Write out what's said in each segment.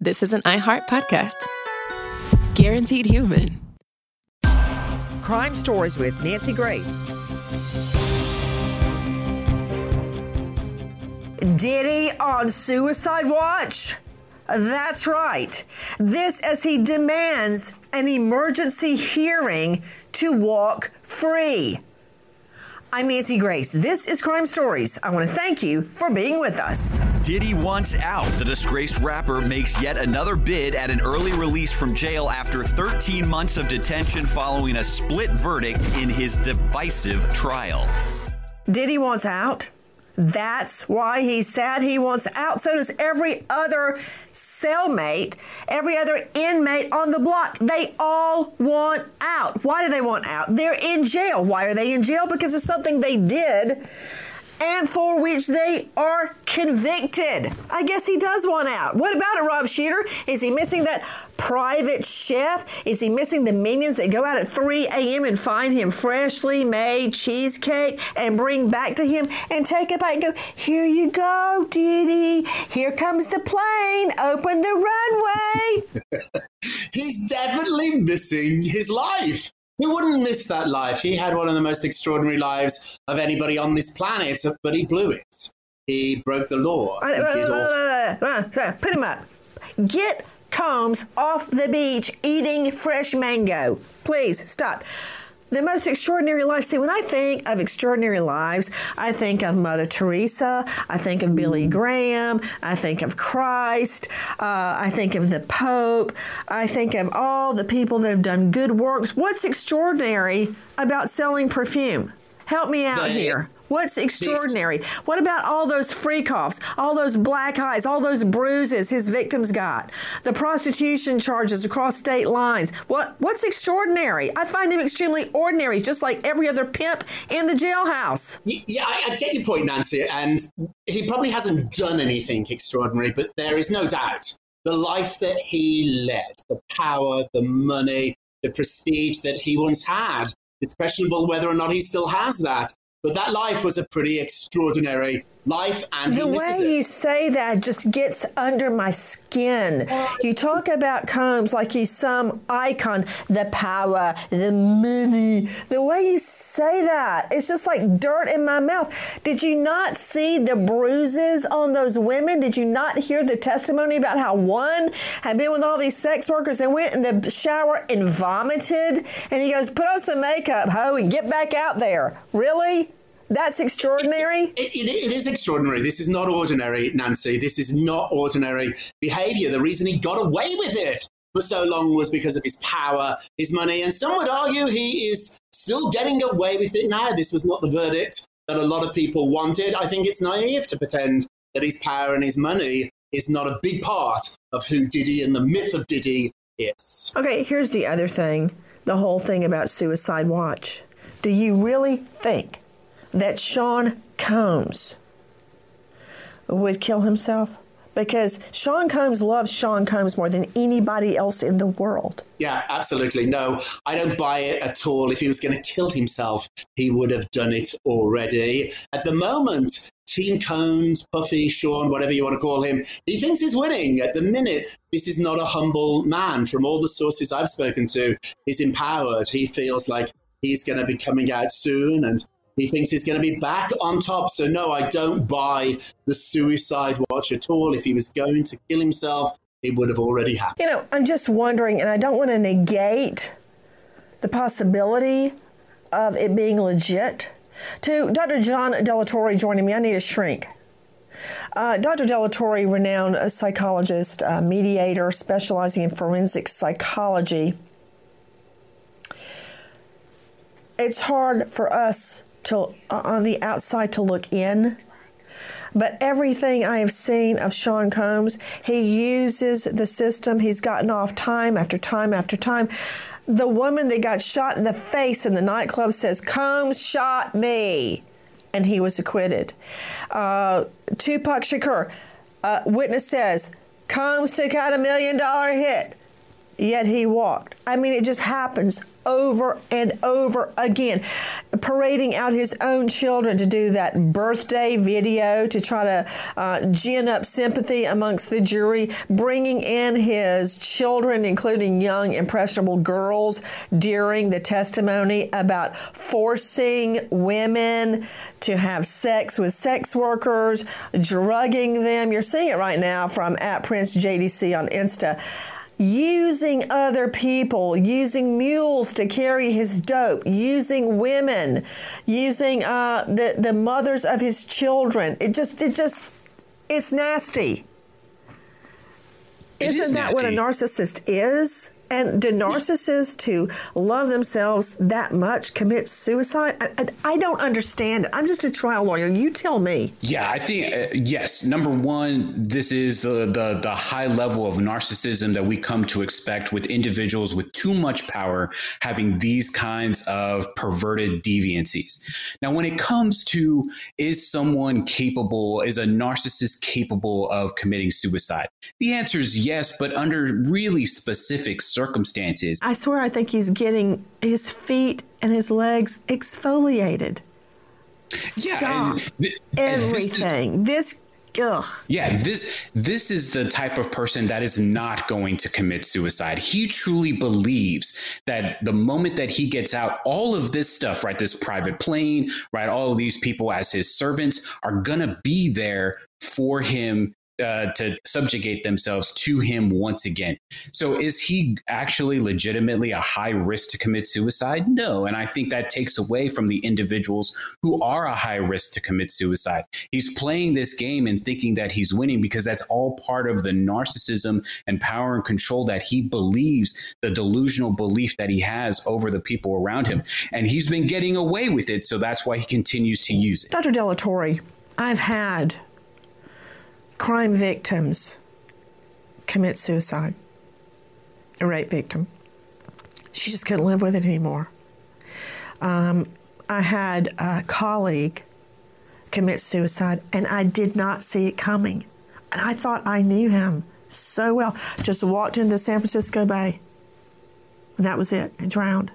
this is an iHeart podcast. Guaranteed human. Crime Stories with Nancy Grace. Diddy on suicide watch? That's right. This as he demands an emergency hearing to walk free. I'm Nancy Grace. This is Crime Stories. I want to thank you for being with us. Diddy wants out. The disgraced rapper makes yet another bid at an early release from jail after 13 months of detention following a split verdict in his divisive trial. Diddy wants out. That's why he's sad he wants out. So does every other cellmate, every other inmate on the block. They all want out. Why do they want out? They're in jail. Why are they in jail? Because of something they did and for which they are convicted. I guess he does want out. What about it, Rob Shooter? Is he missing that private chef? Is he missing the minions that go out at 3 a.m. and find him freshly made cheesecake and bring back to him and take a bite and go, here you go, Diddy. Here comes the plane. Open the runway. He's definitely missing his life. He wouldn't miss that life. He had one of the most extraordinary lives of anybody on this planet, but he blew it. He broke the law. Put him up. Get Combs off the beach eating fresh mango. Please, stop. The most extraordinary life. See, when I think of extraordinary lives, I think of Mother Teresa. I think of Billy Graham. I think of Christ. I think of the Pope. I think of all the people that have done good works. What's extraordinary about selling perfume? Help me out here. What's extraordinary? What about all those freak offs, all those black eyes, all those bruises his victims got, the prostitution charges across state lines? What's extraordinary? I find him extremely ordinary, just like every other pimp in the jailhouse. Yeah, I get your point, Nancy, and he probably hasn't done anything extraordinary, but there is no doubt the life that he led, the power, the money, the prestige that he once had. It's questionable whether or not he still has that. But that life was a pretty extraordinary life, and he misses it. The way you say that just gets under my skin. You talk about Combs like he's some icon, the power, the money. The way you say that, it's just like dirt in my mouth. Did you not see the bruises on those women? Did you not hear the testimony about how one had been with all these sex workers and went in the shower and vomited? And he goes, put on some makeup, ho, and get back out there. Really? That's extraordinary? It is extraordinary. This is not ordinary, Nancy. This is not ordinary behavior. The reason he got away with it for so long was because of his power, his money, and some would argue he is still getting away with it now. This was not the verdict that a lot of people wanted. I think it's naive to pretend that his power and his money is not a big part of who Diddy and the myth of Diddy is. Okay, here's the other thing, the whole thing about Suicide Watch. Do you really think that Sean Combs would kill himself? Because Sean Combs loves Sean Combs more than anybody else in the world. Yeah, absolutely. No, I don't buy it at all. If he was going to kill himself, he would have done it already. At the moment, Team Combs, Puffy, Sean, whatever you want to call him, he thinks he's winning. At the minute, this is not a humble man. From all the sources I've spoken to, he's empowered. He feels like he's going to be coming out soon, and he thinks he's going to be back on top. So no, I don't buy the suicide watch at all. If he was going to kill himself, it would have already happened. You know, I'm just wondering, and I don't want to negate the possibility of it being legit. To Dr. John Delatorre joining me, I need a shrink. Dr. Delatorre, renowned psychologist, mediator, specializing in forensic psychology. It's hard for us on the outside to look in. But everything I have seen of Sean Combs, he uses the system. He's gotten off time after time after time. The woman that got shot in the face in the nightclub says, Combs shot me. And he was acquitted. Tupac Shakur, witness says, Combs took out $1 million hit. yet he walked. I mean, it just happens over and over again. Parading out his own children to do that birthday video to try to gin up sympathy amongst the jury, bringing in his children, including young, impressionable girls, during the testimony about forcing women to have sex with sex workers, drugging them. You're seeing it right now from @PrinceJDC on Insta. Using other people, using mules to carry his dope, using women, using the mothers of his children. It's nasty. Isn't that what a narcissist is? And do narcissists who love themselves that much commit suicide? I don't understand it. I'm just a trial lawyer. You tell me. Yeah, I think, yes. Number one, this is the high level of narcissism that we come to expect with individuals with too much power having these kinds of perverted deviancies. Now, when it comes to, is a narcissist capable of committing suicide? The answer is yes, but under really specific circumstances. I swear, I think he's getting his feet and his legs exfoliated. Yeah, Stop everything. This is the type of person that is not going to commit suicide. He truly believes that the moment that he gets out, all of this stuff, right, this private plane, right, all of these people as his servants are going to be there for him to subjugate themselves to him once again. So is he actually legitimately a high risk to commit suicide? No. And I think that takes away from the individuals who are a high risk to commit suicide. He's playing this game and thinking that he's winning because that's all part of the narcissism and power and control that he believes, the delusional belief that he has over the people around him. And he's been getting away with it. So that's why he continues to use it. Dr. Delatorre, I've had crime victims commit suicide. A rape victim. She just couldn't live with it anymore. I had a colleague commit suicide, and I did not see it coming. And I thought I knew him so well. Just walked into San Francisco Bay. And that was it. And drowned.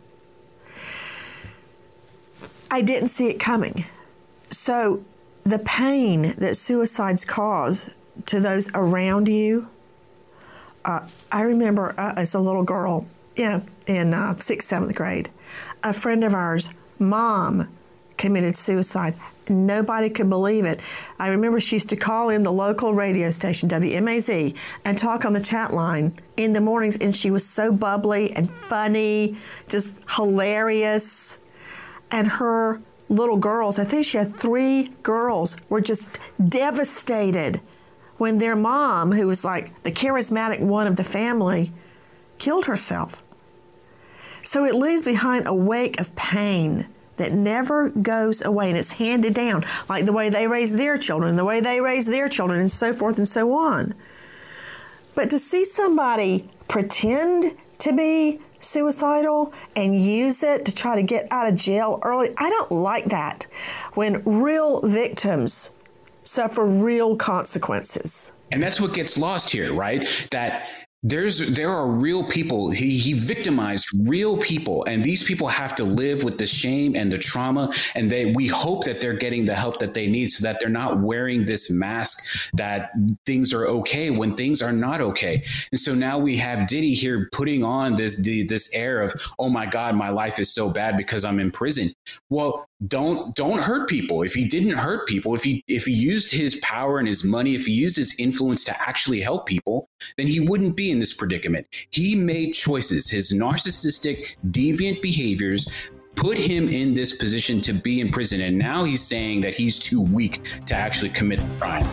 I didn't see it coming. So the pain that suicides cause to those around you, I remember as a little girl in 6th, 7th grade, a friend of ours, mom, committed suicide. Nobody could believe it. I remember she used to call in the local radio station, WMAZ, and talk on the chat line in the mornings, and she was so bubbly and funny, just hilarious. And her little girls, I think she had 3 girls, were just devastated when their mom, who was like the charismatic one of the family, killed herself. So it leaves behind a wake of pain that never goes away, and it's handed down, like the way they raise their children, the way they raise their children, and so forth and so on. But to see somebody pretend to be suicidal and use it to try to get out of jail early, I don't like that. When real victims suffer real consequences. And that's what gets lost here, right? That there are real people. He victimized real people, and these people have to live with the shame and the trauma, and we hope that they're getting the help that they need so that they're not wearing this mask that things are okay when things are not okay. And so now we have Diddy here putting on this air of, oh my God, my life is so bad because I'm in prison. Well, don't hurt people. If he didn't hurt people, if he used his power and his money, if he used his influence to actually help people, then he wouldn't be in this predicament. He made choices. His narcissistic, deviant behaviors put him in this position to be in prison. And now he's saying that he's too weak to actually commit the crime.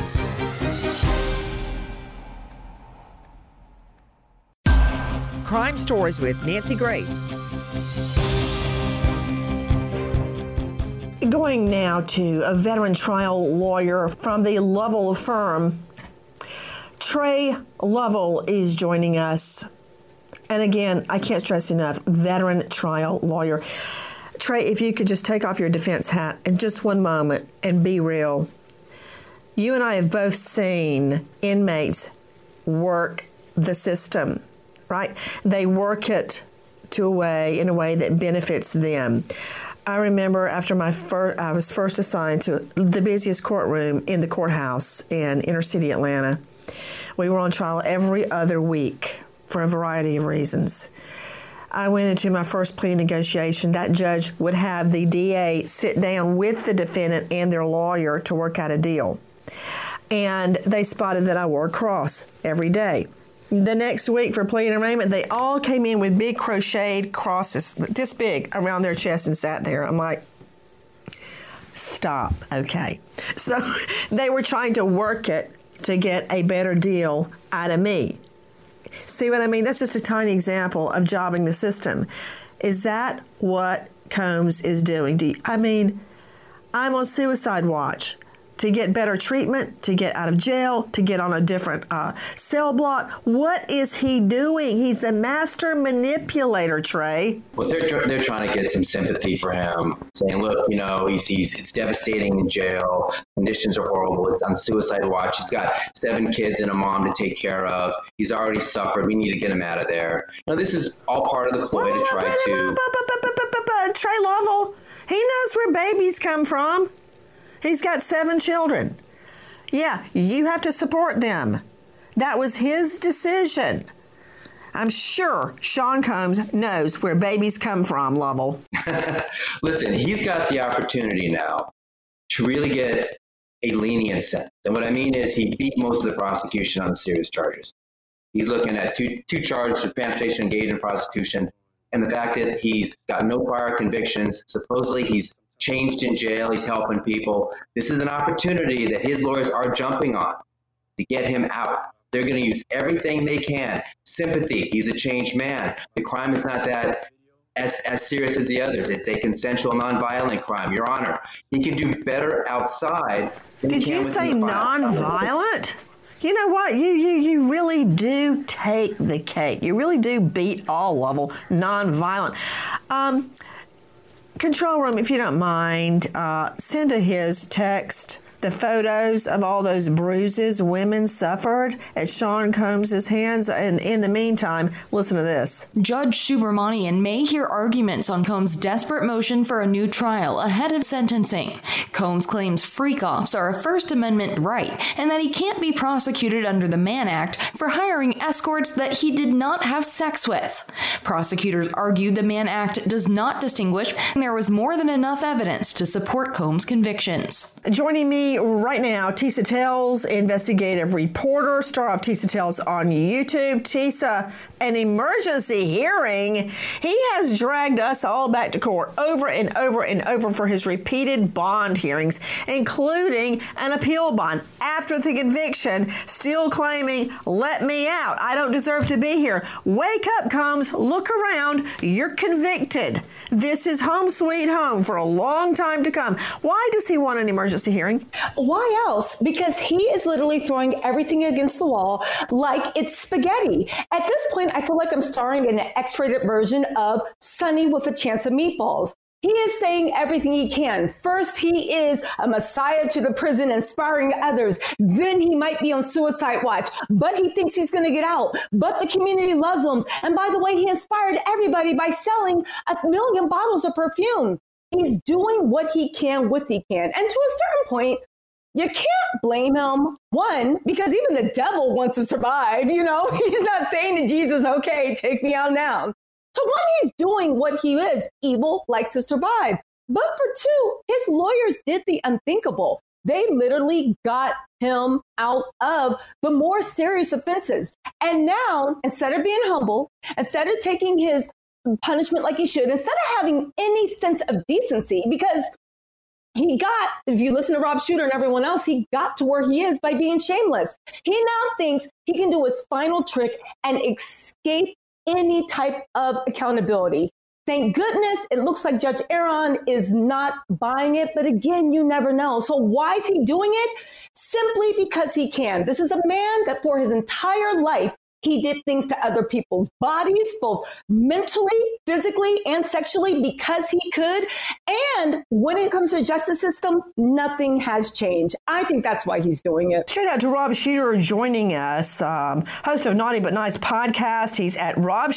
Crime Stories with Nancy Grace. Going now to a veteran trial lawyer from the Lovell firm. Trey Lovell is joining us. And again, I can't stress enough, veteran trial lawyer. Trey, if you could just take off your defense hat in just one moment and be real. You and I have both seen inmates work the system. right? They work it in a way that benefits them. I remember after I was first assigned to the busiest courtroom in the courthouse in inner city Atlanta. We were on trial every other week for a variety of reasons. I went into my first plea negotiation. That judge would have the DA sit down with the defendant and their lawyer to work out a deal. And they spotted that I wore a cross every day. The next week for plea and arraignment, they all came in with big crocheted crosses this big around their chest and sat there. I'm like, stop, okay. So they were trying to work it to get a better deal out of me. See what I mean? That's just a tiny example of jobbing the system. Is that what Combs is doing? I'm on suicide watch to get better treatment, to get out of jail, to get on a different cell block. What is he doing? He's the master manipulator, Trey. Well, they're trying to get some sympathy for him, saying, look, it's devastating in jail. Conditions are horrible. It's on suicide watch. He's got 7 kids and a mom to take care of. He's already suffered. We need to get him out of there. This is all part of the ploy to try to... Trey Lovell, he knows where babies come from. He's got 7 children. Yeah, you have to support them. That was his decision. I'm sure Sean Combs knows where babies come from, Lovell. Listen, he's got the opportunity now to really get a lenient sentence. And what I mean is he beat most of the prosecution on the serious charges. He's looking at two charges of transportation, engaged in prostitution, and the fact that he's got no prior convictions. Supposedly he's changed in jail. He's helping people. This is an opportunity that his lawyers are jumping on to get him out. They're going to use everything they can. Sympathy. He's a changed man. The crime is not that as serious as the others. It's a consensual, nonviolent crime. Your Honor, he can do better outside. Did you say nonviolent? You know what? You really do take the cake. You really do beat all level nonviolent. Control room, if you don't mind, send to his text the photos of all those bruises women suffered at Sean Combs' hands. And in the meantime, listen to this. Judge Subramanian may hear arguments on Combs' desperate motion for a new trial ahead of sentencing. Combs claims freak-offs are a First Amendment right and that he can't be prosecuted under the Mann Act for hiring escorts that he did not have sex with. Prosecutors argue the Mann Act does not distinguish, and there was more than enough evidence to support Combs' convictions. Joining me right now, Tisa Tells, investigative reporter, star of Tisa Tells on YouTube. Tisa, an emergency hearing. He has dragged us all back to court over and over and over for his repeated bond hearings, including an appeal bond after the conviction, still claiming, let me out. I don't deserve to be here. Wake up, Combs. Look around. You're convicted. This is home sweet home for a long time to come. Why does he want an emergency hearing? Why else? Because he is literally throwing everything against the wall like it's spaghetti. At this point, I feel like I'm starring in an X-rated version of Sunny with a Chance of Meatballs. He is saying everything he can. First, he is a messiah to the prison, inspiring others. Then he might be on suicide watch, but he thinks he's going to get out. But the community loves him. And by the way, he inspired everybody by selling 1 million bottles of perfume. He's doing what he can with he can. And to a certain point, you can't blame him. One, because even the devil wants to survive. He's not saying to Jesus, okay, take me out now. So one, he's doing what he is. Evil likes to survive. But for two, his lawyers did the unthinkable. They literally got him out of the more serious offenses. And now, instead of being humble, instead of taking his punishment like he should, instead of having any sense of decency, because he got, if you listen to Rob Shooter and everyone else, he got to where he is by being shameless. He now thinks he can do his final trick and escape any type of accountability. Thank goodness it looks like Judge Aaron is not buying it. But again, you never know. So why is he doing it? Simply because he can. This is a man that for his entire life He did things to other people's bodies, both mentally, physically, and sexually, because he could. And when it comes to the justice system, nothing has changed. I think that's why he's doing it. Straight out to Rob Sheeter joining us, host of Naughty But Nice podcast. He's at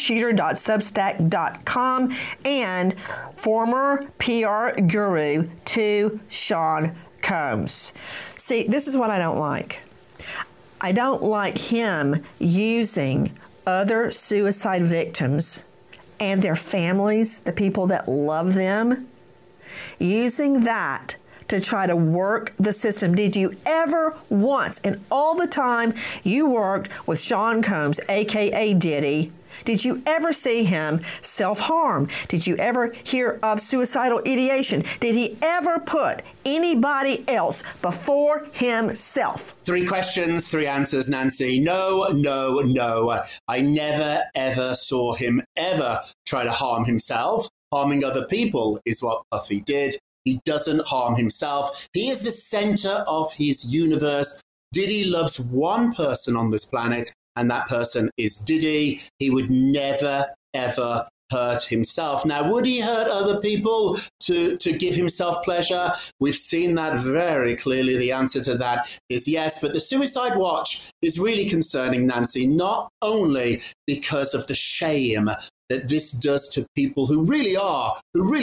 robsheeter.substack.com and former PR guru to Sean Combs. See, this is what I don't like. I don't like him using other suicide victims and their families, the people that love them, using that to try to work the system. Did you ever once, in all the time you worked with Sean Combs, a.k.a. Diddy, did you ever see him self-harm? Did you ever hear of suicidal ideation? Did he ever put anybody else before himself? 3 questions, 3 answers, Nancy. No. I never, ever saw him ever try to harm himself. Harming other people is what Puffy did. He doesn't harm himself. He is the center of his universe. Diddy loves one person on this planet, and that person is Diddy. He would never, ever hurt himself. Now, would he hurt other people to give himself pleasure? We've seen that very clearly. The answer to that is yes. But the suicide watch is really concerning, Nancy, not only because of the shame that this does to people who really are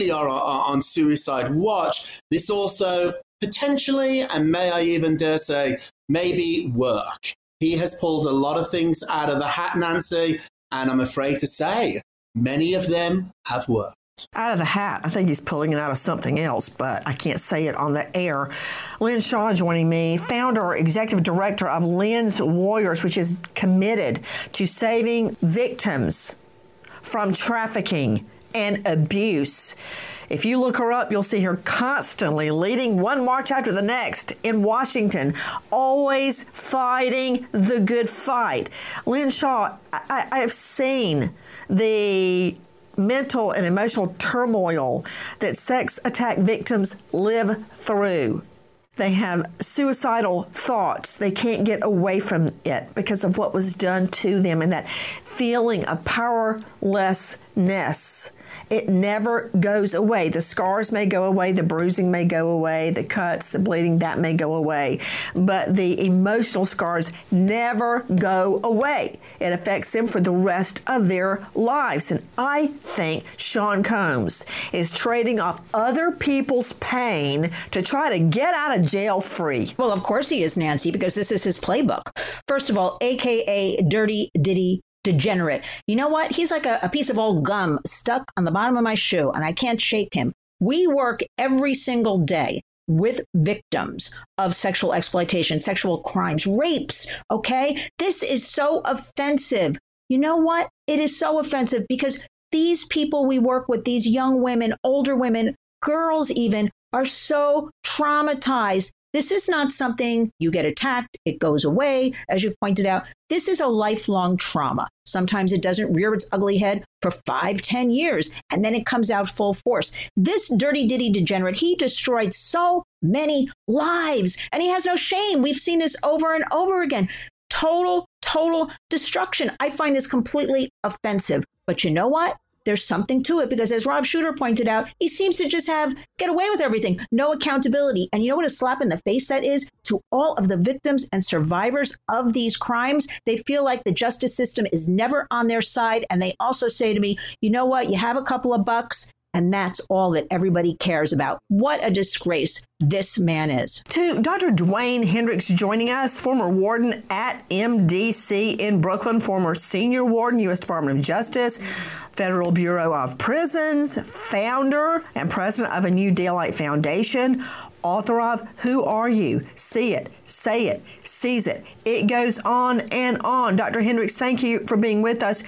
on suicide watch. This also potentially, and may I even dare say, maybe work. He has pulled a lot of things out of the hat, Nancy, and I'm afraid to say many of them have worked. Out of the hat. I think he's pulling it out of something else, but I can't say it on the air. Lynn Shaw joining me, founder, executive director of Lynn's Warriors, which is committed to saving victims from trafficking and abuse. If you look her up, you'll see her constantly leading one march after the next in Washington, always fighting the good fight. Lynn Shaw, I have seen the mental and emotional turmoil that sex attack victims live through. They have suicidal thoughts. They can't get away from it because of what was done to them, and that feeling of powerlessness. It never goes away. The scars may go away, the bruising may go away, the cuts, the bleeding, that may go away. But the emotional scars never go away. It affects them for the rest of their lives. And I think Sean Combs is trading off other people's pain to try to get out of jail free. Well, of course he is, Nancy, because this is his playbook. First of all, a.k.a. Dirty Diddy Degenerate. You know what? He's like a piece of old gum stuck on the bottom of my shoe, and I can't shake him. We work every single day with victims of sexual exploitation, sexual crimes, rapes, okay? This is so offensive. You know what? It is so offensive because these people we work with, these young women, older women, girls even, are so traumatized. This is not something you get attacked, it goes away, as you've pointed out. This is a lifelong trauma. Sometimes it doesn't rear its ugly head for 5-10 years, and then it comes out full force. This Dirty Diddy degenerate, he destroyed so many lives, and he has no shame. We've seen this over and over again. Total destruction. I find this completely offensive. But you know what? There's something to it because, as Rob Shooter pointed out, he seems to just get away with everything. No accountability. And you know what a slap in the face that is to all of the victims and survivors of these crimes? They feel like the justice system is never on their side. And they also say to me, you know what? You have a couple of bucks, and that's all that everybody cares about. What a disgrace this man is. To Dr. Dwayne Hendricks joining us, former warden at MDC in Brooklyn, former senior warden, U.S. Department of Justice, Federal Bureau of Prisons, founder and president of a New Daylight Foundation, author of Who Are You? See It, Say It, Seize It. It goes on and on. Dr. Hendricks, thank you for being with us.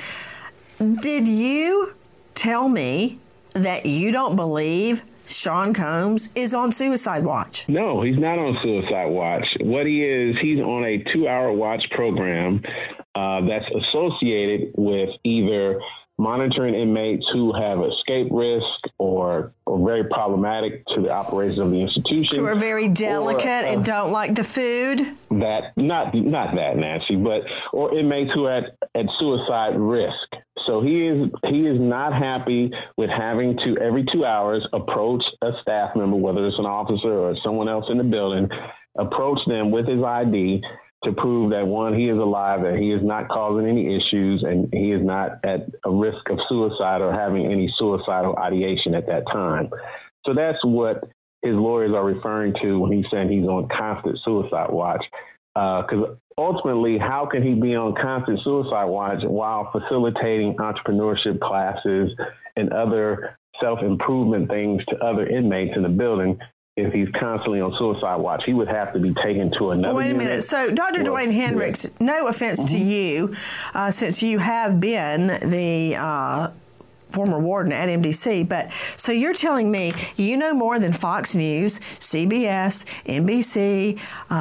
Did you tell me that you don't believe Sean Combs is on suicide watch? No, he's not on suicide watch. What he is, he's on a 2-hour watch program that's associated with either monitoring inmates who have escape risk or very problematic to the operations of the institution. Who are very delicate and don't like the food. That not that, Nancy, or inmates who are at suicide risk. So he is not happy with having to every 2 hours approach a staff member, whether it's an officer or someone else in the building, approach them with his ID to prove that, one, he is alive, that he is not causing any issues, and he is not at a risk of suicide or having any suicidal ideation at that time. So that's what his lawyers are referring to when he's saying he's on constant suicide watch. Because ultimately, how can he be on constant suicide watch while facilitating entrepreneurship classes and other self-improvement things to other inmates in the building? If he's constantly on suicide watch, he would have to be taken to another Wait a minute. unit. So, Dr. Dwayne Hendricks, no offense to you, since you have been the former warden at MDC, but so you're telling me you know more than Fox News, CBS, NBC,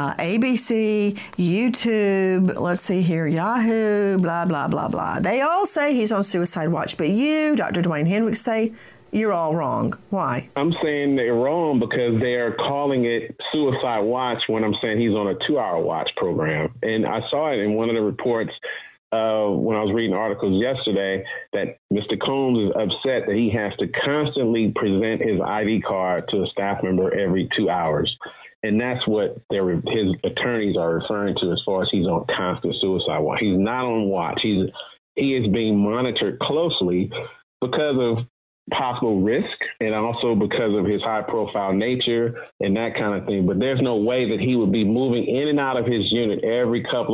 ABC, YouTube, let's see here, Yahoo, blah, blah, blah, blah. They all say he's on suicide watch, but you, Dr. Dwayne Hendricks, say you're all wrong. Why? I'm saying they're wrong because they're calling it suicide watch when I'm saying he's on a 2-hour watch program. And I saw it in one of the reports when I was reading articles yesterday that Mr. Combs is upset that he has to constantly present his ID card to a staff member every 2 hours. And that's what his attorneys are referring to as far as he's on constant suicide watch. He's not on watch. He is being monitored closely because of possible risk and also because of his high profile nature and that kind of thing. But there's no way that he would be moving in and out of his unit every couple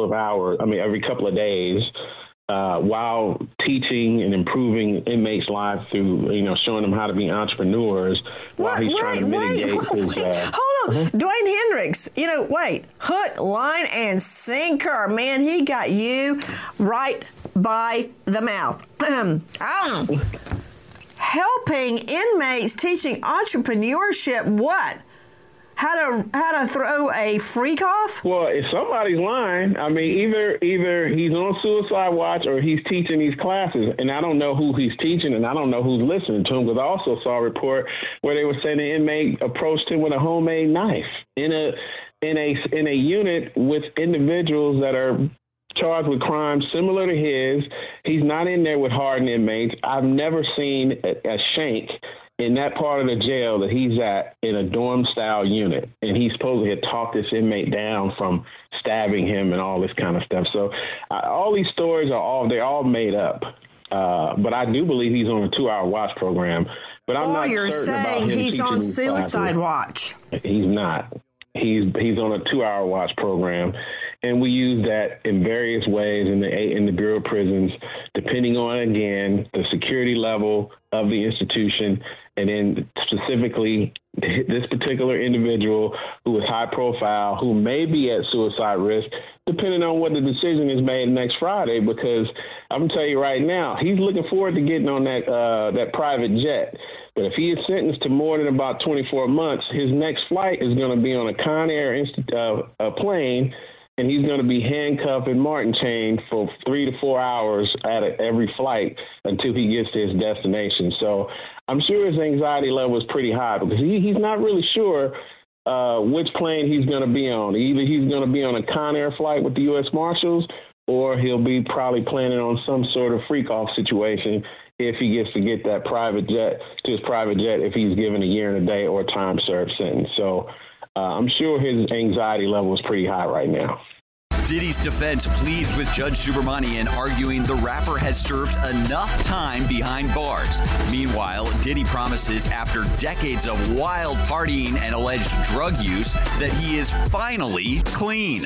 of days while teaching and improving inmates' lives through, showing them how to be entrepreneurs while he's trying to mitigate his... Hold on. Dwayne Hendricks, hook, line, and sinker. Man, he got you right by the mouth. Helping inmates, teaching entrepreneurship, what? How to throw a freak off? Well, if somebody's lying, either he's on suicide watch or he's teaching these classes, and I don't know who he's teaching, and I don't know who's listening to him, because I also saw a report where they were saying the inmate approached him with a homemade knife in a unit with individuals that are charged with crimes similar to his. He's not in there with hardened inmates. I've never seen a shank in that part of the jail that he's at in a dorm-style unit. And he supposedly had talked this inmate down from stabbing him and all this kind of stuff. So all these stories they're all made up. But I do believe he's on a 2-hour watch program. But I'm not you're certain about saying him he's on suicide watch. He's not. He's on a 2-hour watch program. And we use that in various ways in the Bureau of Prisons, depending on, again, the security level of the institution, and then specifically this particular individual who is high profile, who may be at suicide risk, depending on what the decision is made next Friday. Because I'm going to tell you right now, he's looking forward to getting on that private jet. But if he is sentenced to more than about 24 months, his next flight is going to be on a Conair plane, and he's going to be handcuffed and Martin chained for 3 to 4 hours at every flight until he gets to his destination. So I'm sure his anxiety level is pretty high because he's not really sure which plane he's going to be on. Either he's going to be on a Conair flight with the U.S. Marshals, or he'll be probably planning on some sort of freak-off situation if he gets to get that private jet if he's given a year and a day or a time-served sentence. So I'm sure his anxiety level is pretty high right now. Diddy's defense pleads with Judge Subramanian, arguing the rapper has served enough time behind bars. Meanwhile, Diddy promises after decades of wild partying and alleged drug use that he is finally clean.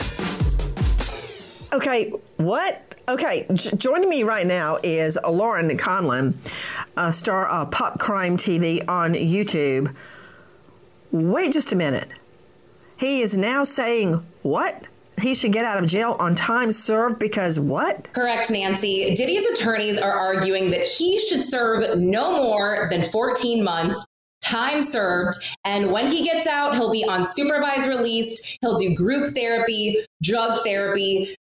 Okay, what? Okay, joining me right now is Lauren Conlon, star of Pop Crime TV on YouTube. Wait just a minute. He is now saying what? He should get out of jail on time served because what? Correct, Nancy. Diddy's attorneys are arguing that he should serve no more than 14 months, time served, and when he gets out, he'll be on supervised release. He'll do group therapy, drug therapy,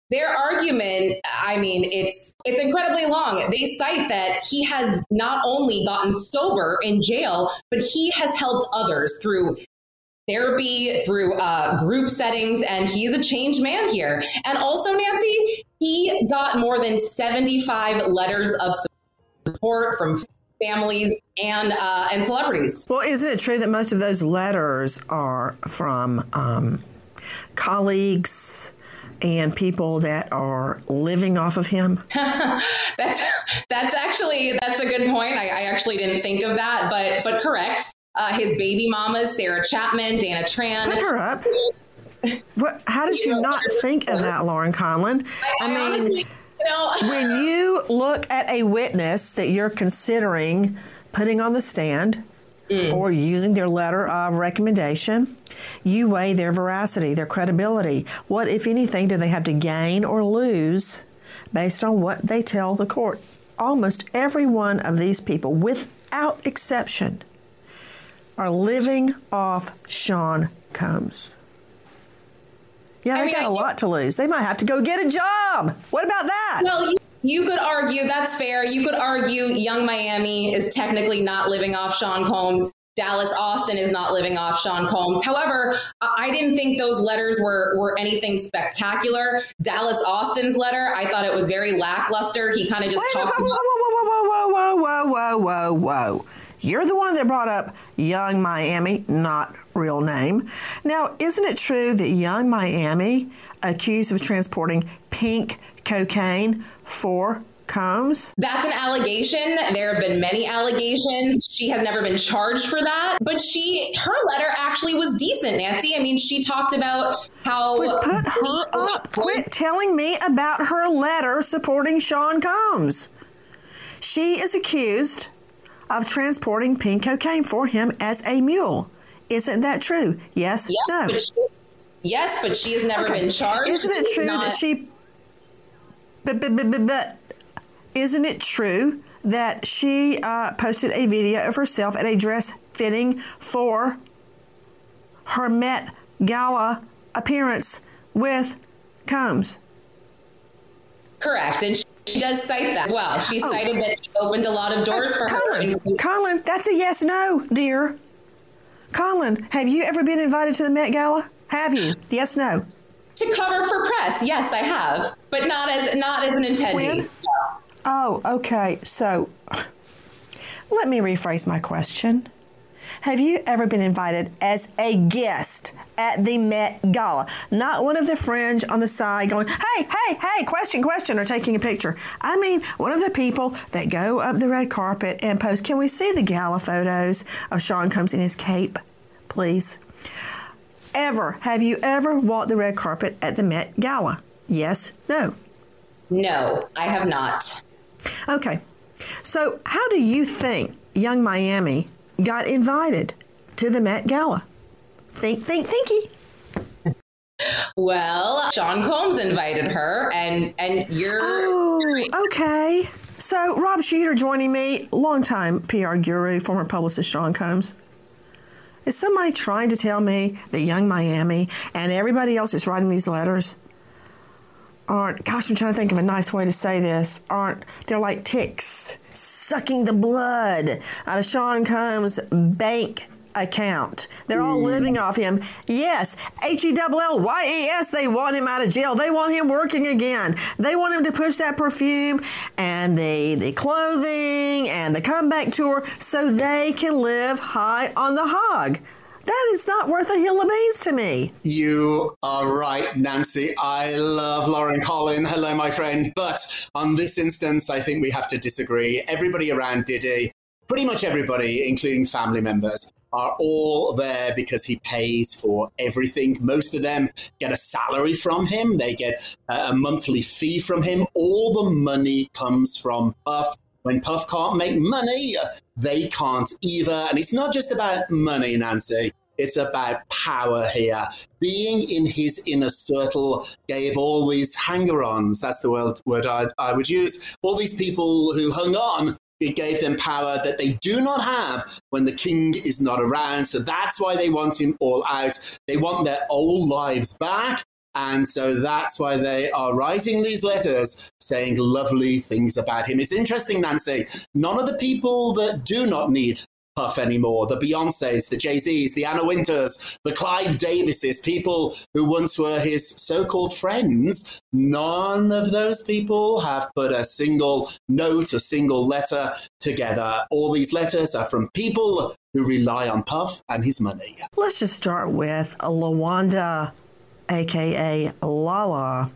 their argument, I mean, it's incredibly long. They cite that he has not only gotten sober in jail, but he has helped others through therapy, through group settings, and he's a changed man here. And also, Nancy, he got more than 75 letters of support from families and celebrities. Well, isn't it true that most of those letters are from colleagues and people that are living off of him? That's a good point. I actually didn't think of that, but correct. His baby mamas, Sarah Chapman, Dana Tran. Put her up. What? How did you not think of that, Lauren Conlin? I mean, honestly, when you look at a witness that you're considering putting on the stand or using their letter of recommendation, you weigh their veracity, their credibility. What, if anything, do they have to gain or lose based on what they tell the court? Almost every one of these people, without exception, are living off Sean Combs. Yeah, they got a lot to lose. They might have to go get a job. What about that? Well, you could argue, that's fair. You could argue Young Miami is technically not living off Sean Combs. Dallas Austin is not living off Sean Combs. However, I didn't think those letters were anything spectacular. Dallas Austin's letter, I thought it was very lackluster. He kind of just talks about... Whoa. You're the one that brought up Young Miami, not real name. Now, isn't it true that Young Miami accused of transporting pink cocaine for Combs? That's an allegation. There have been many allegations. She has never been charged for that. But her letter actually was decent, Nancy. I mean, she talked about how... Put her up. Quit telling me about her letter supporting Sean Combs. She is accused of transporting pink cocaine for him as a mule. Isn't that true? Yes? No? But she has never been charged. Isn't it true that she... But isn't it true that she posted a video of herself at a dress fitting for her Met Gala appearance with Combs? Correct. And she does cite that as well. She cited that he opened a lot of doors for her. Colin, that's a yes-no, dear. Colin, have you ever been invited to the Met Gala? Have you? Yes, no. To cover for press, yes, I have, but not as an attendee. When? Oh, okay. So, let me rephrase my question. Have you ever been invited as a guest at the Met Gala? Not one of the fringe on the side going, hey, question, or taking a picture. I mean, one of the people that go up the red carpet and post, can we see the gala photos of Sean Combs in his cape, please? Have you ever walked the red carpet at the Met Gala? Yes, no? No, I have not. Okay. So how do you think Young Miami got invited to the Met Gala? Thinky. Well, Sean Combs invited her, and you're... Oh, okay. So Rob Sheeter joining me, longtime PR guru, former publicist Sean Combs. Is somebody trying to tell me that Young Miami and everybody else that's writing these letters aren't, gosh, I'm trying to think of a nice way to say this, they're like ticks sucking the blood out of Sean Combs' bank account. They're all living off him. Yes, HELLYES, they want him out of jail. They want him working again. They want him to push that perfume and the clothing and the comeback tour so they can live high on the hog. That is not worth a hill of beans to me. You are right, Nancy. I love Lauren Collin. Hello, my friend. But on this instance, I think we have to disagree. Everybody around Diddy, pretty much everybody, including family members, are all there because he pays for everything. Most of them get a salary from him. They get a monthly fee from him. All the money comes from Puff. When Puff can't make money, they can't either. And it's not just about money, Nancy. It's about power here. Being in his inner circle gave all these hanger-ons, that's the word I would use, all these people who hung on, it gave them power that they do not have when the king is not around. So that's why they want him all out. They want their old lives back. And so that's why they are writing these letters saying lovely things about him. It's interesting, Nancy, none of the people that do not need Puff anymore, the Beyoncés, the Jay-Z's, the Anna Winters, the Clive Davises, people who once were his so-called friends, none of those people have put a single note, a single letter together. All these letters are from people who rely on Puff and his money. Let's just start with LaWanda, a.k.a. Lala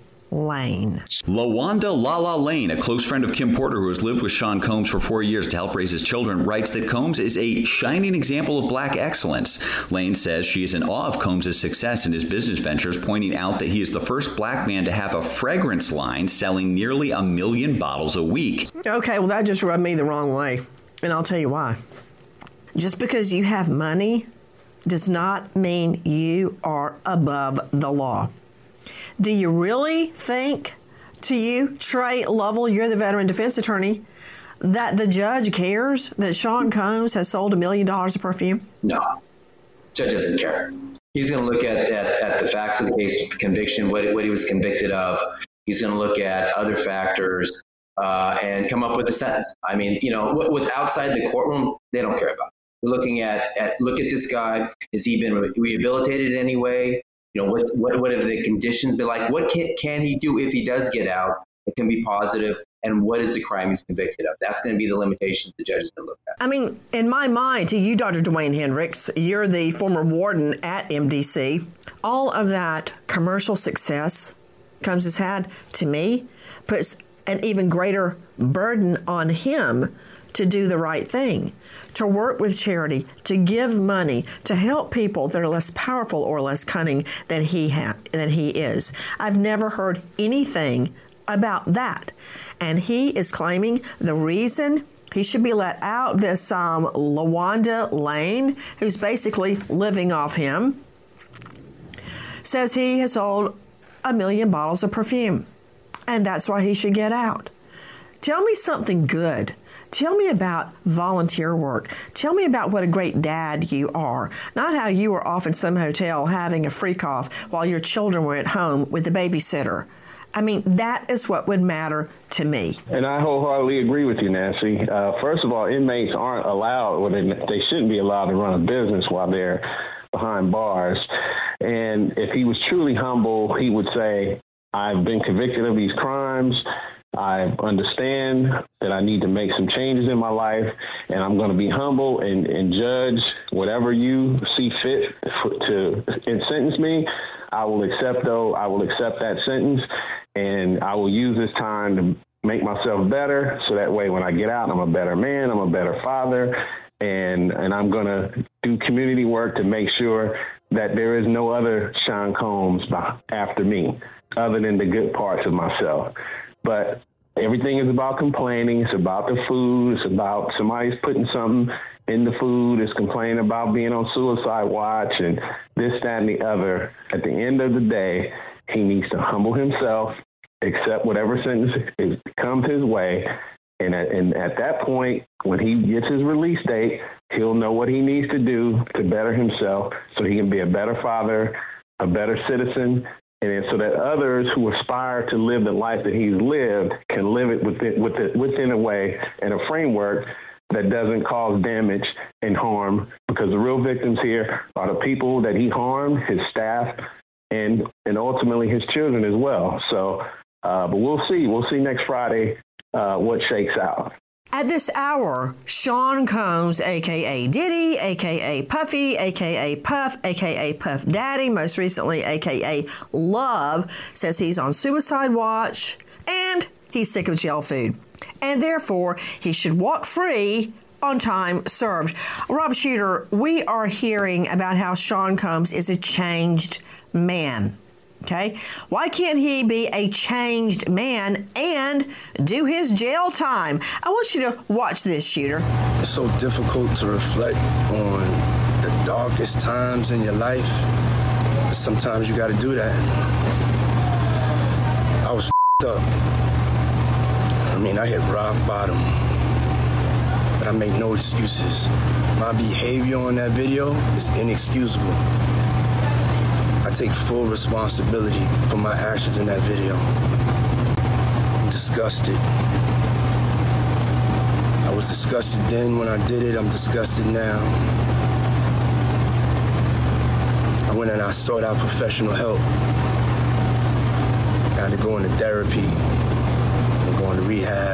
Lane. LaWanda Lala Lane, a close friend of Kim Porter who has lived with Sean Combs for 4 years to help raise his children, writes that Combs is a shining example of black excellence. Lane says she is in awe of Combs' success in his business ventures, pointing out that he is the first black man to have a fragrance line selling nearly 1 million bottles a week. Okay, well, that just rubbed me the wrong way, and I'll tell you why. Just because you have money does not mean you are above the law. Do you really think, to you, Trey Lovell, you're the veteran defense attorney, that the judge cares that Sean Combs has sold $1 million of perfume? No. Judge doesn't care. He's going to look at the facts of the case, conviction, what he was convicted of. He's going to look at other factors and come up with a sentence. I mean, what's outside the courtroom, they don't care about. We're looking at look at this guy. Has he been rehabilitated in any way? What have the conditions been like? What can he do if he does get out? It can be positive. And what is the crime he's convicted of? That's going to be the limitations the judge is going to look at. I mean, in my mind, to you, Dr. Dwayne Hendricks, you're the former warden at MDC. All of that commercial success Combs has had, to me, puts an even greater burden on him to do the right thing, to work with charity, to give money, to help people that are less powerful or less cunning than he is. I've never heard anything about that. And he is claiming the reason he should be let out, this LaWanda Lane, who's basically living off him, says he has sold 1 million bottles of perfume. And that's why he should get out. Tell me something good. Tell me about volunteer work. Tell me about what a great dad you are. Not how you were off in some hotel having a freak off while your children were at home with the babysitter. I mean, that is what would matter to me. And I wholeheartedly agree with you, Nancy. First of all, inmates aren't allowed, or they shouldn't be allowed to run a business while they're behind bars. And if he was truly humble, he would say, I've been convicted of these crimes. I understand that I need to make some changes in my life, and I'm going to be humble and judge whatever you see fit to sentence me. I will accept that sentence, and I will use this time to make myself better. So that way, when I get out, I'm a better man, I'm a better father, and I'm going to do community work to make sure that there is no other Sean Combs after me, other than the good parts of myself. But everything is about complaining. It's about the food. It's about somebody's putting something in the food. It's complaining about being on suicide watch and this, that, and the other. At the end of the day, he needs to humble himself, accept whatever sentence comes his way. And at that point, when he gets his release date, he'll know what he needs to do to better himself so he can be a better father, a better citizen, and so that others who aspire to live the life that he's lived can live it within a way and a framework that doesn't cause damage and harm, because the real victims here are the people that he harmed, his staff, and ultimately his children as well. So, but we'll see. We'll see next Friday what shakes out. At this hour, Sean Combs, a.k.a. Diddy, a.k.a. Puffy, a.k.a. Puff, a.k.a. Puff Daddy, most recently a.k.a. Love, says he's on suicide watch and he's sick of jail food. And therefore, he should walk free on time served. Rob Shooter, we are hearing about how Sean Combs is a changed man. Okay, why can't he be a changed man and do his jail time? I want you to watch this, Shooter. It's so difficult to reflect on the darkest times in your life. Sometimes you got to do that. I was up. I mean, I hit rock bottom, but I make no excuses. My behavior on that video is inexcusable. I I take full responsibility for my actions in that video. I'm disgusted. I was disgusted then when I did it. I'm disgusted now. I went and I sought out professional help. I had to go into therapy and go into rehab.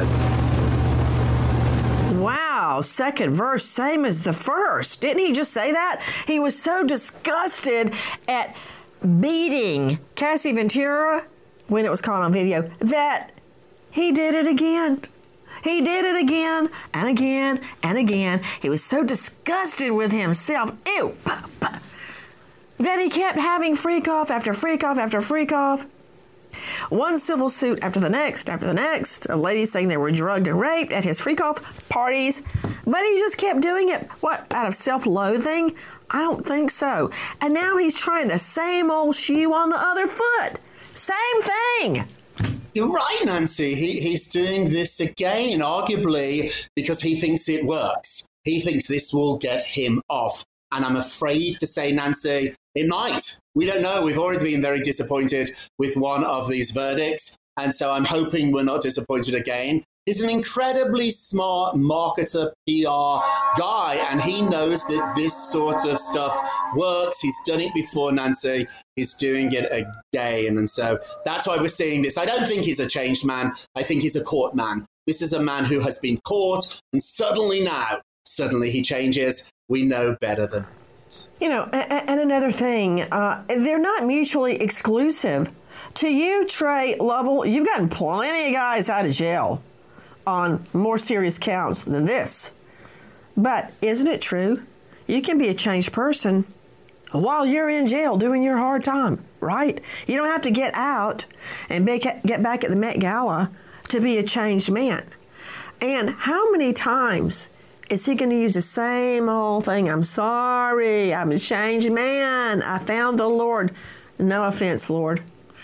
Wow, second verse, same as the first. Didn't he just say that? He was so disgusted at beating Cassie Ventura when it was caught on video that he did it again. He did it again and again and again. He was so disgusted with himself. Ew. That he kept having freak off after freak off after freak off. One civil suit after the next of ladies saying they were drugged and raped at his freak off parties. But he just kept doing it. What, out of self-loathing? I don't think so. And now he's trying the same old shoe on the other foot. Same thing. You're right, Nancy. He's doing this again, arguably because he thinks it works. He thinks this will get him off. And I'm afraid to say, Nancy, it might. We don't know. We've already been very disappointed with one of these verdicts. And so I'm hoping we're not disappointed again. He's an incredibly smart marketer, PR guy, and he knows that this sort of stuff works. He's done it before, Nancy. He's doing it again. And so that's why we're seeing this. I don't think he's a changed man. I think he's a caught man. This is a man who has been caught, and suddenly he changes. We know better than that. You know, and another thing, they're not mutually exclusive. To you, Trey Lovell, you've gotten plenty of guys out of jail on more serious counts than this. But isn't it true? You can be a changed person while you're in jail doing your hard time, right? You don't have to get out and get back at the Met Gala to be a changed man. And how many times is he going to use the same old thing? I'm sorry, I'm a changed man. I found the Lord. No offense, Lord.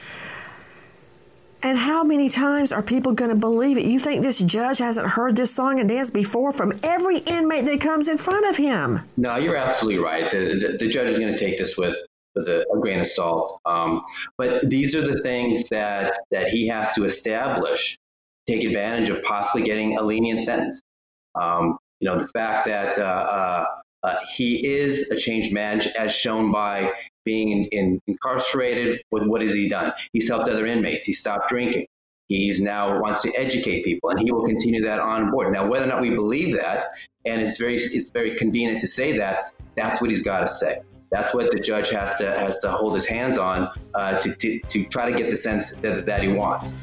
And how many times are people going to believe it? You think this judge hasn't heard this song and dance before from every inmate that comes in front of him? No, you're absolutely right. The judge is going to take this with a grain of salt. But these are the things that he has to establish, take advantage of possibly getting a lenient sentence. You know, the fact that he is a changed man, as shown by being incarcerated. What has he done? He's helped other inmates. He stopped drinking. He's now wants to educate people, and he will continue that on board. Now, whether or not we believe that, and it's very convenient to say that, that's what he's got to say. That's what the judge has to hold his hands on to try to get the sense that he wants.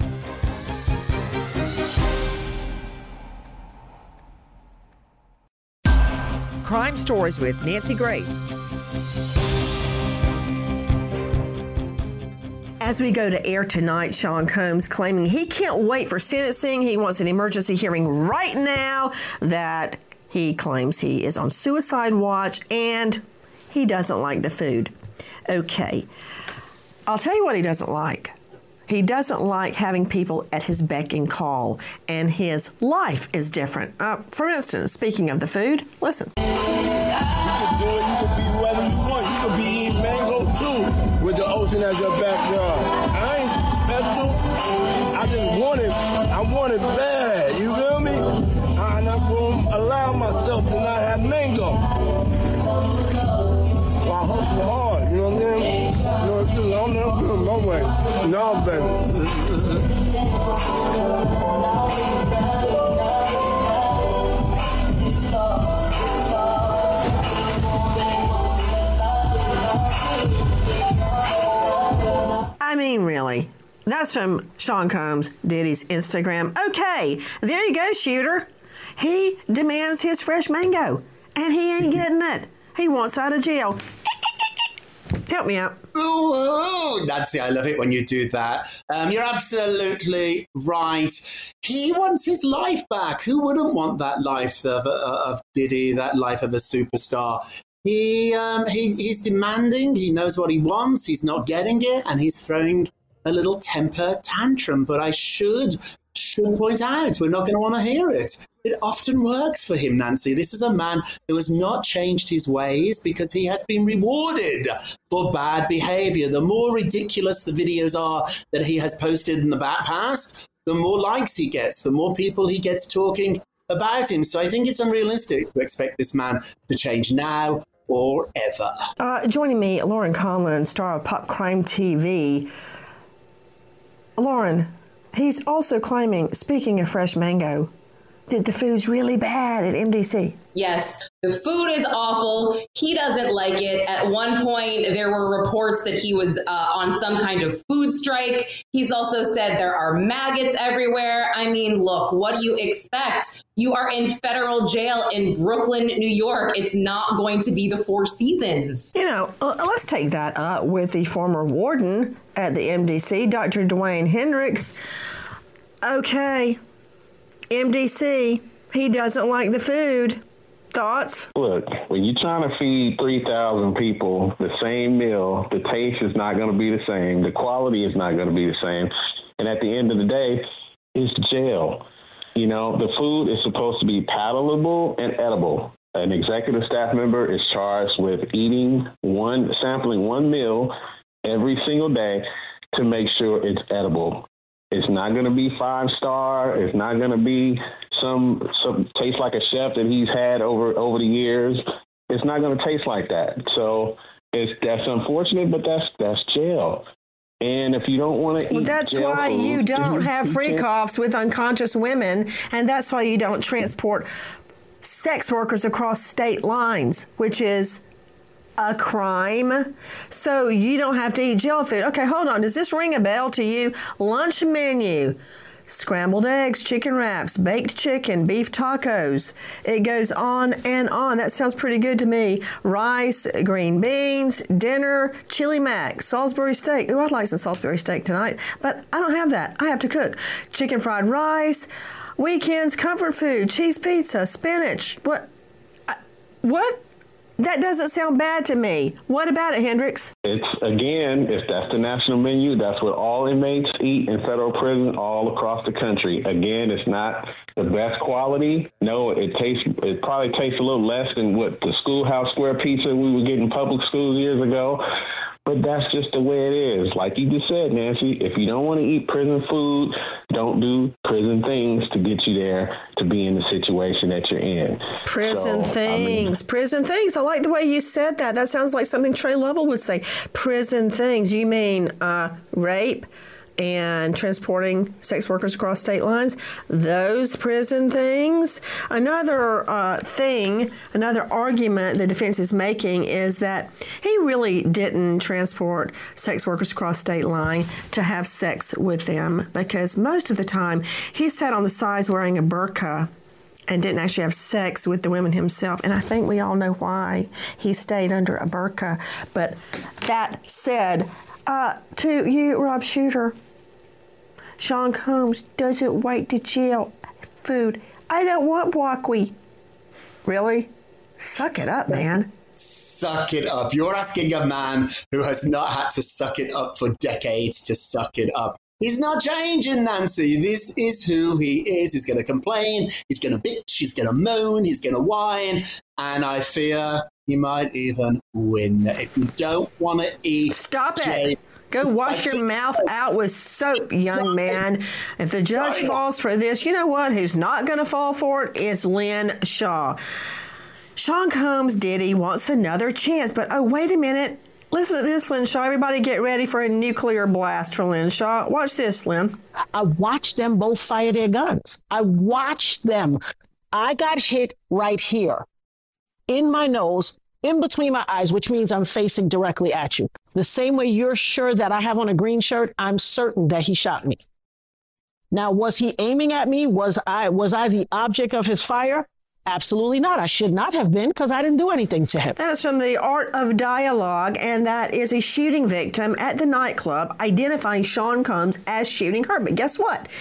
Crime Stories with Nancy Grace. As we go to air tonight, Sean Combs claiming he can't wait for sentencing. He wants an emergency hearing right now, that he claims he is on suicide watch and he doesn't like the food. Okay, I'll tell you what he doesn't like. He doesn't like having people at his beck and call, and his life is different. For instance, speaking of the food, listen. You can do it. You can be whoever you want. You can be eating mango too, with the ocean as your backyard. I ain't special. I just want it. I want it bad. You feel me? I'm not going to allow myself to not have mango. So I hustle hard. You know what I mean? I'm not doing my way. No, baby. I mean, really. That's from Sean Combs, Diddy's Instagram. Okay, there you go, shooter. He demands his fresh mango, and he ain't getting it. He wants out of jail. Help me out. Oh, Nancy, I love it when you do that. You're absolutely right. He wants his life back. Who wouldn't want that life of Diddy, that life of a superstar? He's demanding. He knows what he wants. He's not getting it, and he's throwing a little temper tantrum. But I should should point out. We're not going to want to hear it. It often works for him, Nancy. This is a man who has not changed his ways because he has been rewarded for bad behavior. The more ridiculous the videos are that he has posted in the past, the more likes he gets, the more people he gets talking about him. So I think it's unrealistic to expect this man to change now or ever. Joining me, Lauren Conlon, star of Pop Crime TV. Lauren, he's also claiming, speaking of fresh mango, that the food's really bad at MDC. Yes, the food is awful. He doesn't like it. At one point, there were reports that he was on some kind of food strike. He's also said there are maggots everywhere. I mean, look, what do you expect? You are in federal jail in Brooklyn, New York. It's not going to be the Four Seasons. You know, let's take that up with the former warden at the MDC, Dr. Dwayne Hendricks. Okay, MDC, he doesn't like the food. Thoughts? Look, when you're trying to feed 3,000 people the same meal, the taste is not going to be the same. The quality is not going to be the same. And at the end of the day, it's jail. You know, the food is supposed to be palatable and edible. An executive staff member is charged with sampling one meal every single day to make sure it's edible. It's not going to be 5-star. It's not going to be some taste like a chef that he's had over the years. It's not going to taste like that. So that's unfortunate, but that's jail. And if you don't want to eat that's jail why food, you don't have freak-offs with unconscious women, and that's why you don't transport sex workers across state lines, which is a crime. So you don't have to eat jail food. Okay, hold on. Does this ring a bell to you? Lunch menu: scrambled eggs, chicken wraps, baked chicken, beef tacos. It goes on and on. That sounds pretty good to me. Rice, green beans, dinner, chili mac, Salisbury steak. Ooh, I'd like some Salisbury steak tonight, but I don't have that. I have to cook. Chicken fried rice, weekends, comfort food, cheese pizza, spinach. What? That doesn't sound bad to me. What about it, Hendricks? It's, again, if that's the national menu, that's what all inmates eat in federal prison all across the country. Again, it's not the best quality. No, it probably tastes a little less than what the schoolhouse square pizza we were getting in public schools years ago. But that's just the way it is. Like you just said, Nancy, if you don't want to eat prison food, don't do prison things to get you there to be in the situation that you're in. Prison things. I like the way you said that. That sounds like something Trey Lovell would say. Prison things. You mean rape and transporting sex workers across state lines? Those prison things. Another argument the defense is making is that he really didn't transport sex workers across state line to have sex with them, because most of the time he sat on the sides wearing a burqa and didn't actually have sex with the women himself. And I think we all know why he stayed under a burqa. But that said, to you, Rob Shooter, Sean Combs doesn't wait to jail food. I don't want guacamole. Really? Suck it up, man. Suck it up. You're asking a man who has not had to suck it up for decades to suck it up. He's not changing, Nancy. This is who he is. He's going to complain. He's going to bitch. He's going to moan. He's going to whine. And I fear he might even win. If you don't want to eat... Stop it. Go wash your mouth out with soap, young man. If the judge falls for this, you know what? Who's not going to fall for it is Lynn Shaw. Sean Combs Diddy wants another chance, but oh, wait a minute. Listen to this, Lynn Shaw. Everybody get ready for a nuclear blast for Lynn Shaw. Watch this, Lynn. I watched them both fire their guns. I watched them. I got hit right here in my nose, in between my eyes, which means I'm facing directly at you. The same way you're sure that I have on a green shirt, I'm certain that he shot me. Now, was he aiming at me? Was I the object of his fire? Absolutely not. I should not have been, because I didn't do anything to him. That is from The Art of Dialogue, and that is a shooting victim at the nightclub identifying Sean Combs as shooting her. But guess what?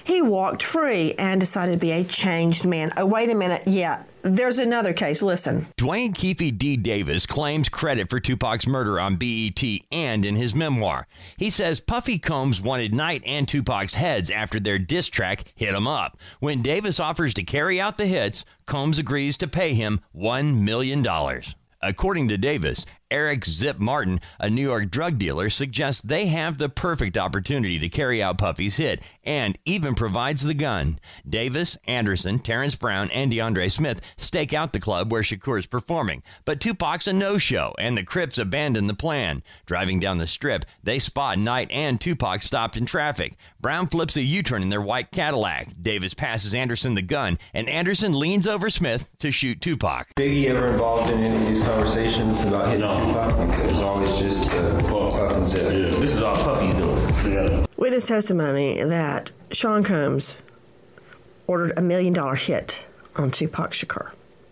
He walked free and decided to be a changed man. Oh, wait a minute. Yeah, there's another case. Listen. Dwayne Keefe D. Davis claims credit for Tupac's murder on BET and in his memoir. He says Puffy Combs wanted Knight and Tupac's heads after their diss track Hit 'Em Up. When Davis offers to carry out the hits, Combs agrees to pay him $1 million. According to Davis, Eric Zip Martin, a New York drug dealer, suggests they have the perfect opportunity to carry out Puffy's hit and even provides the gun. Davis, Anderson, Terrence Brown, and DeAndre Smith stake out the club where Shakur is performing, but Tupac's a no-show and the Crips abandon the plan. Driving down the strip, they spot Knight and Tupac stopped in traffic. Brown flips a U-turn in their white Cadillac. Davis passes Anderson the gun, and Anderson leans over Smith to shoot Tupac. Biggie ever involved in any of these conversations about hitting Tupac? It was always just Puff and Zip. Yeah, this is all Puffy's doing. Yeah. Witness testimony that Sean Combs ordered $1 million hit on Tupac Shakur.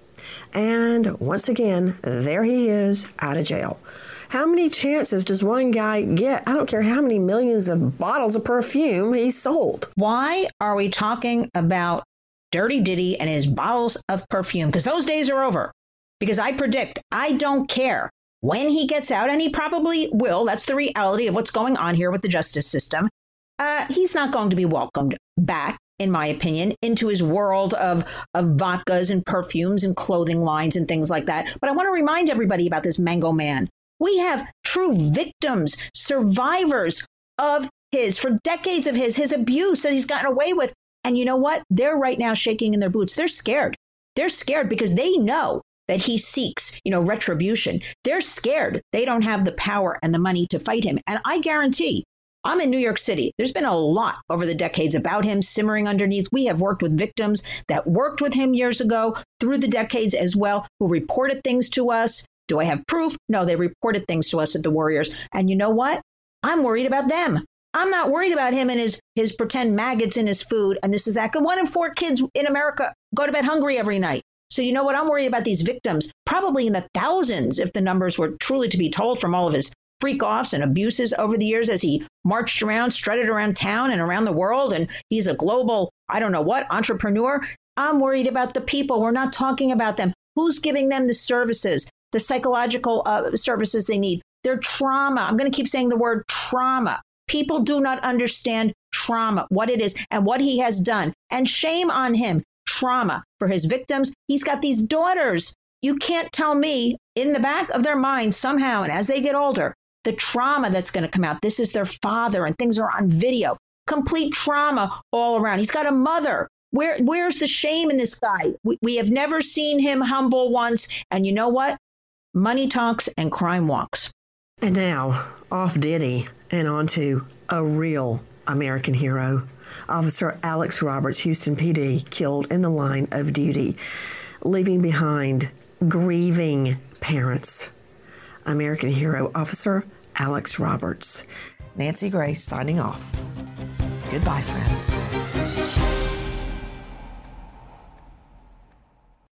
And once again, there he is out of jail. How many chances does one guy get? I don't care how many millions of bottles of perfume he sold. Why are we talking about Dirty Diddy and his bottles of perfume? Because those days are over. Because I predict, I don't care when he gets out, and he probably will. That's the reality of what's going on here with the justice system. He's not going to be welcomed back, in my opinion, into his world of vodkas and perfumes and clothing lines and things like that. But I want to remind everybody about this Mango Man. We have true victims, survivors of for decades of his abuse that he's gotten away with. And you know what? They're right now shaking in their boots. They're scared. They're scared because they know that he seeks, retribution. They're scared. They don't have the power and the money to fight him. And I guarantee, I'm in New York City. There's been a lot over the decades about him simmering underneath. We have worked with victims that worked with him years ago through the decades as well, who reported things to us. Do I have proof? No, they reported things to us at the Warriors. And you know what? I'm worried about them. I'm not worried about him and his pretend maggots in his food. And this is that. 1 in 4 kids in America go to bed hungry every night. So you know what? I'm worried about these victims, probably in the thousands if the numbers were truly to be told, from all of his freak-offs and abuses over the years as he marched around, strutted around town and around the world. And he's a global, I don't know what, entrepreneur. I'm worried about the people. We're not talking about them. Who's giving them the services, the psychological services they need? Their trauma. I'm going to keep saying the word trauma. People do not understand trauma, what it is and what he has done. And shame on him. Trauma for his victims. He's got these daughters. You can't tell me in the back of their minds somehow, and as they get older, the trauma that's going to come out. This is their father, and things are on video. Complete trauma all around. He's got a mother. Where's the shame in this guy? We have never seen him humble once. And you know what? Money talks and crime walks. And now, off Diddy and onto a real American hero. Officer Alex Roberts, Houston PD, killed in the line of duty, leaving behind grieving parents. American hero, Officer Alex Roberts. Nancy Grace signing off. Goodbye, friend.